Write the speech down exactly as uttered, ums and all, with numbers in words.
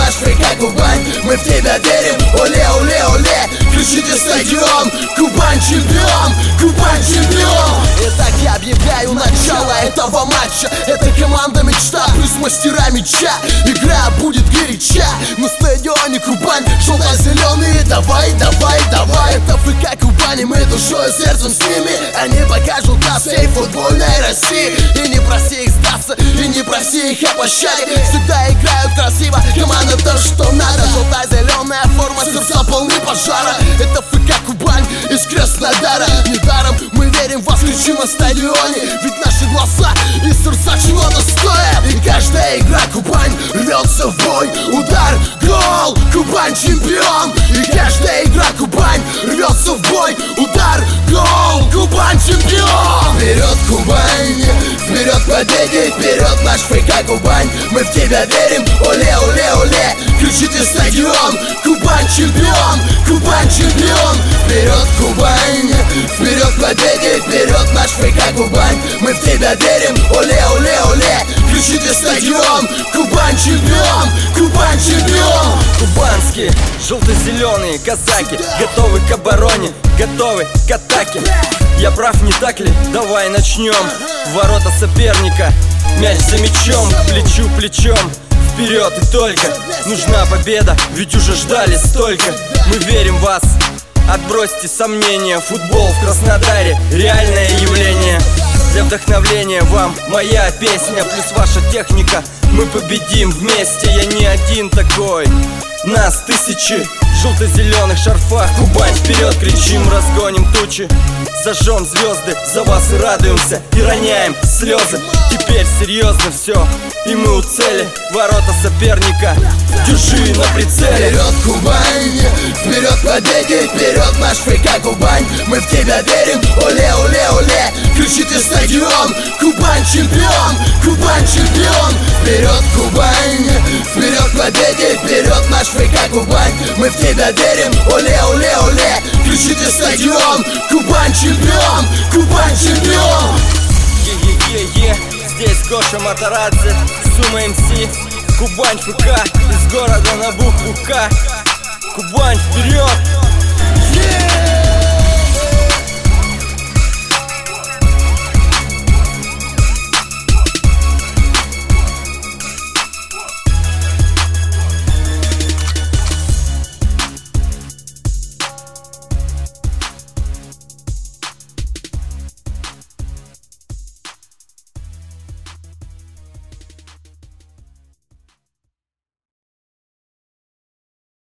наш ФК Кубань. Мы в тебя верим, оле, оле, оле. Кричите стадион, Кубань чемпион, Кубань чемпион. Итак, я объявляю начало этого матча. Это команда мечта плюс мастера мяча. Игра будет горяча на стадионе Кубань. Желто-зеленые, давай, давай, давай. Это ФК Кубань, и мы душой и сердцем с ними. Они покажут нас всей футбольной России. И не проси их сдаться, и не проси их о пощаде. Всегда играют красиво, команда то, что надо. Желто-зеленая форма, сердца полны пожара. Это ФК Кубань из Краснодара. Недаром мы верим в вас, кричим на стадионе. Ведь наши глаза и сердца чего-то стоят. И каждая игра Кубань рвется в бой. Удар, гол, Кубань чемпион. И каждая игра Кубань рвется в бой. Удар, гол, Кубань чемпион. Вперед, Кубань, вперед к победе, вперед наш ФК Кубань. Мы в тебя верим, оле, оле, оле. Кричите стадион, Кубань чемпион, Кубань чемпион. Вперед, Кубань, вперед к победе, вперед наш ФК Кубань. Мы в тебя верим, оле, оле, оле. Кричите стадион, Кубань чемпион, Кубань чемпион. Кубанские, желто-зеленые казаки готовы к обороне, готовы к атаке. Я прав, не так ли? Давай начнем. Ворота соперника, мяч за мячом, плечу плечом. Вперед и только, нужна победа, ведь уже ждали столько. Мы верим в вас, отбросьте сомнения. Футбол в Краснодаре – реальное явление. Для вдохновления вам моя песня, плюс ваша техника. Мы победим вместе, я не один такой. Нас тысячи в желто-зеленых шарфах. Кубань вперед, кричим, разгоним тучи. Зажжем звезды, за вас и радуемся, и роняем слезы. Теперь серьезно все, и мы у цели. Ворота соперника, держи на прицеле. Вперед, Кубань, вперед к победе, вперед наш ФК Кубань. Мы в тебя верим, оле, оле, оле. Кричите стадион, Кубань чемпион, Кубань чемпион. Вперед, Кубань, вперед к победе, вперед наш ФК Кубань. Мы в тебя верим, оле, оле, оле. Кричите стадион, Кубань чемпион, Кубань чемпион. Е-е-е-е, здесь Гоша Матарадзе, Сума МС, Кубань ФК, из города на букву К. Кубань вперед!